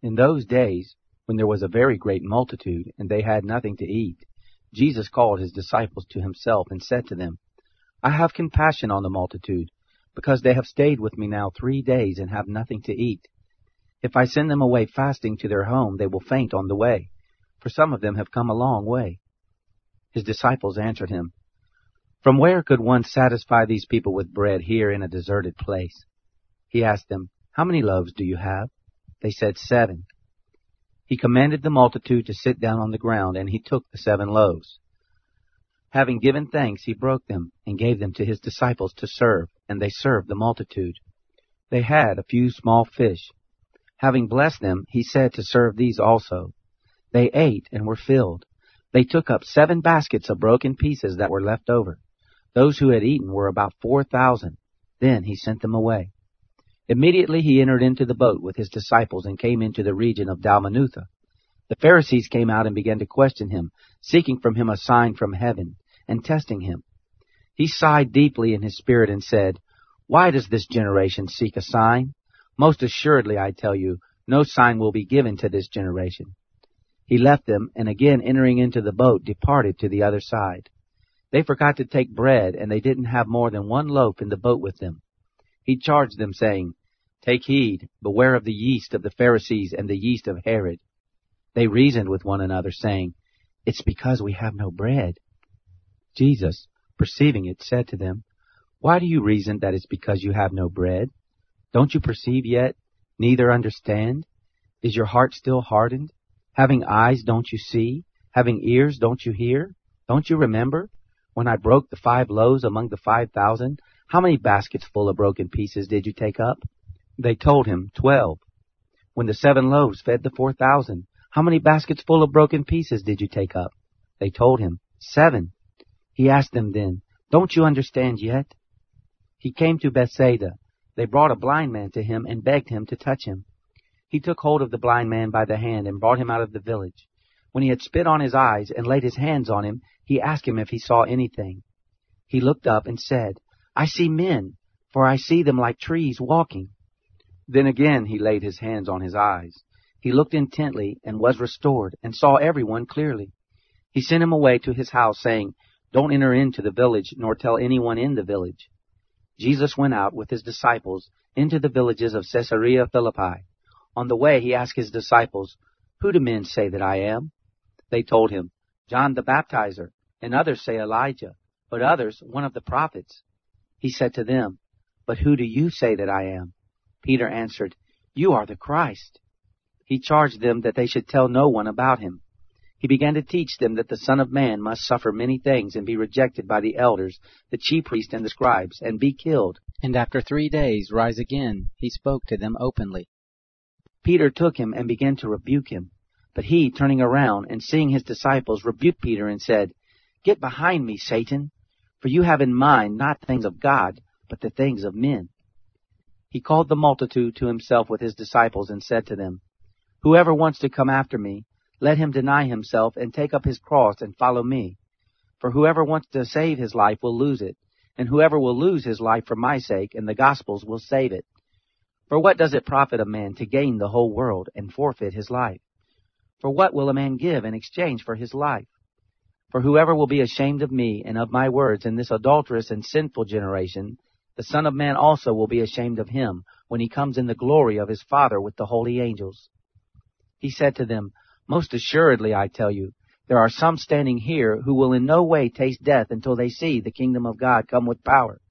In those days, when there was a very great multitude, and they had nothing to eat, Jesus called his disciples to himself, and said to them, I have compassion on the multitude, because they have stayed with me now 3 days, and have nothing to eat. If I send them away fasting to their home, they will faint on the way, for some of them have come a long way. His disciples answered him, From where could one satisfy these people with bread here in a deserted place? He asked them, How many loaves do you have? They said, 7. He commanded the multitude to sit down on the ground, and he took the 7 loaves. Having given thanks, he broke them, and gave them to his disciples to serve, and they served the multitude. They had a few small fish. Having blessed them, he said to serve these also. They ate and were filled. They took up 7 baskets of broken pieces that were left over. Those who had eaten were about 4,000. Then he sent them away. Immediately he entered into the boat with his disciples and came into the region of Dalmanutha. The Pharisees came out and began to question him, seeking from him a sign from heaven, and testing him. He sighed deeply in his spirit and said, Why does this generation seek a sign? Most assuredly, I tell you, no sign will be given to this generation. He left them, and again entering into the boat, departed to the other side. They forgot to take bread, and they didn't have more than 1 loaf in the boat with them. He charged them, saying, Take heed, beware of the yeast of the Pharisees and the yeast of Herod. They reasoned with one another, saying, It's because we have no bread. Jesus, perceiving it, said to them, Why do you reason that it's because you have no bread? Don't you perceive yet, neither understand? Is your heart still hardened? Having eyes, don't you see? Having ears, don't you hear? Don't you remember? When I broke the 5 loaves among the 5,000, how many baskets full of broken pieces did you take up? They told him, 12. When the 7 loaves fed the 4,000, how many baskets full of broken pieces did you take up? They told him, 7. He asked them then, Don't you understand yet? He came to Bethsaida. They brought a blind man to him and begged him to touch him. He took hold of the blind man by the hand and brought him out of the village. When he had spit on his eyes and laid his hands on him, he asked him if he saw anything. He looked up and said, I see men, for I see them like trees walking. Then again he laid his hands on his eyes. He looked intently and was restored, and saw everyone clearly. He sent him away to his house, saying, Don't enter into the village, nor tell anyone in the village. Jesus went out with his disciples into the villages of Caesarea Philippi. On the way he asked his disciples, Who do men say that I am? They told him, John the Baptizer, and others say Elijah, but others one of the prophets. He said to them, But who do you say that I am? Peter answered, You are the Christ. He charged them that they should tell no one about him. He began to teach them that the Son of Man must suffer many things and be rejected by the elders, the chief priests and the scribes, and be killed, and after 3 days rise again. He spoke to them openly. Peter took him and began to rebuke him. But he, turning around and seeing his disciples, rebuked Peter and said, Get behind me, Satan, for you have in mind not things of God, but the things of men. He called the multitude to himself with his disciples and said to them, Whoever wants to come after me, let him deny himself and take up his cross and follow me. For whoever wants to save his life will lose it, and whoever will lose his life for my sake and the gospel's will save it. For what does it profit a man to gain the whole world and forfeit his life? For what will a man give in exchange for his life? For whoever will be ashamed of me and of my words in this adulterous and sinful generation, the Son of Man also will be ashamed of him when he comes in the glory of his Father with the holy angels. He said to them, Most assuredly, I tell you, there are some standing here who will in no way taste death until they see the kingdom of God come with power.